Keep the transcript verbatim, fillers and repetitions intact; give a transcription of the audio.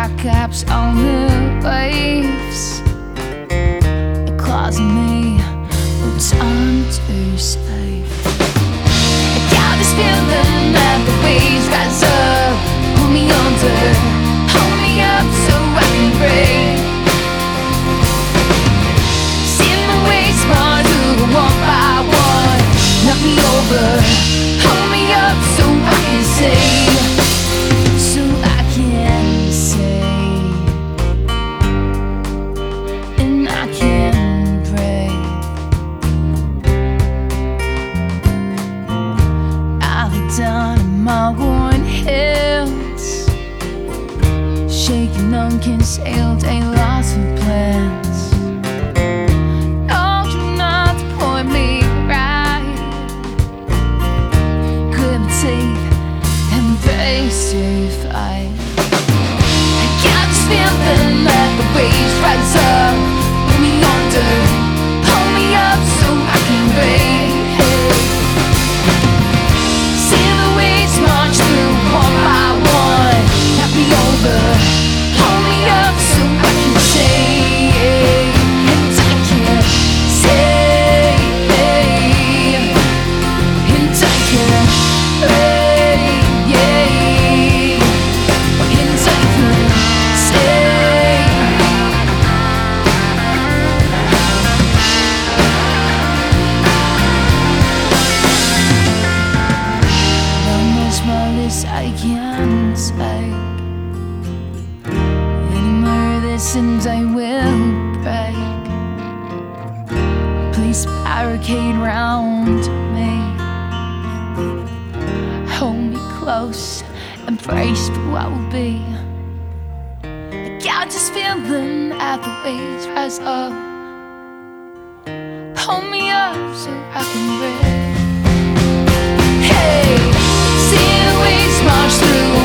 like caps on the waves. A claws in me, it's too safe. I got this feeling that the waves rise up, pull me under, hold me up so I can break. See my waves march through one by one, knock me over, hold me up so I can say. Down in my worn hills, shaking, unconcealed, ain't lost for plans. No, do not point me right. Grip teeth and face to fight. I got this feeling that the waves rise up, pull me under, pull me up so I can break. I can't take any more of this, and I will break. Please barricade round me, hold me close, embrace who I will be. I got this feeling that the waves rise up, pull me up so I can breathe. Hey, see the waves march through